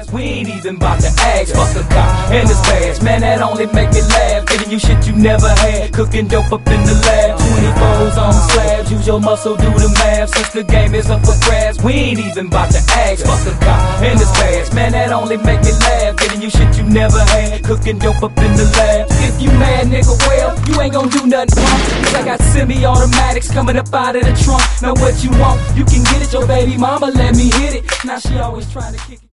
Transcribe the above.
fast. We ain't even about to ask. Fuck a cop and his badge, man, that only make me laugh. Giving you shit you never had, cooking dope up in the lab. 24s on slabs, use your muscle, do the math. Since the game is up for grabs, we ain't even about to ask. Fuck a cop and his badge, man, that only make me laugh. Giving you shit you never had, cooking dope up in the lab. If you mad, nigga, well, you ain't gon' do nothing wrong. Cause I got semi-automatics coming up out of the trunk. Know what you want, you can get it. Your baby mama let me hit it. Now she always trying to kick it.